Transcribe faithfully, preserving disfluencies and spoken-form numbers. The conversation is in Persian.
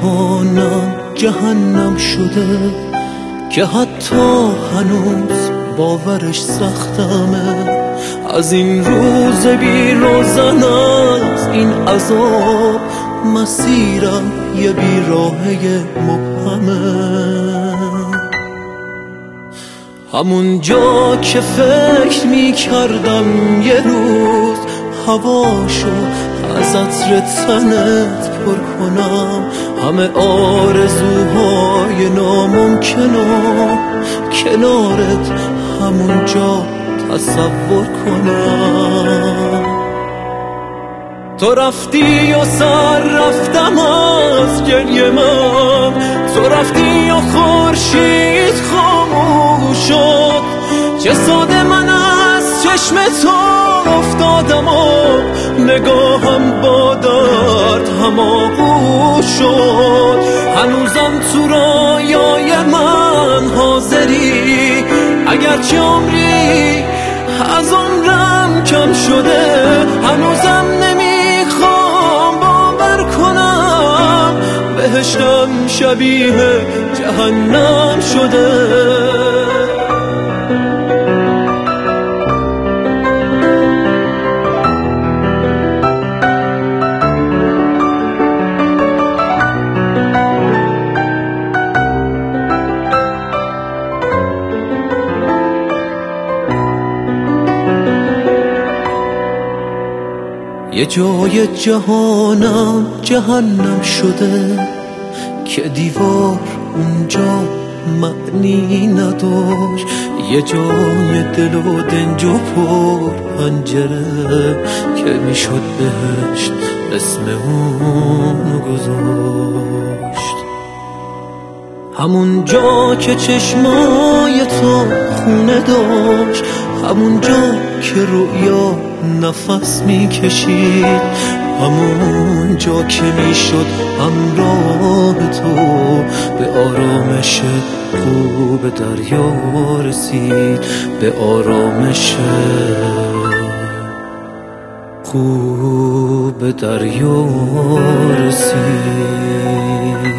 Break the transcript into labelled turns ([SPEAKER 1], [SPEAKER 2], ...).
[SPEAKER 1] جهانم جهنم شده که حتی هنوز باورش سختمه. از این روز بی روزن، از این عذاب مسیرم یه بیراهه مبهمه. همون جا که فکر می کردم یه روز هواشو از عطر تنت پر کنم، همه آرزوهای ناممکنم کنارت همون جا تصور کنم. تو رفتی و سر رفتم از گریه من، تو رفتی و خورشید خاموش شد. چه ساده من از چشم تو افتادم و نگاهم با درد هماغوش شد. هنوزم تو رایای من حاضری، اگرچه عمری از عمرم کم شده. هنوزم نمیخوام باور کنم بهشتم شبیه جهنم شده. یه جای جهانم جهنم شده که دیوار اونجا معنی نداشت. یه جای دل و دنج و پر پنجره که میشد بهشت اسم اونو گذاشت. همون جا که چشمای تو خونه داشت، همون جا که رویا نفس میکشید، همون جا که میشد همراه تو به آرامش خوب دریا رسید، به آرامش خوب دریا رسید.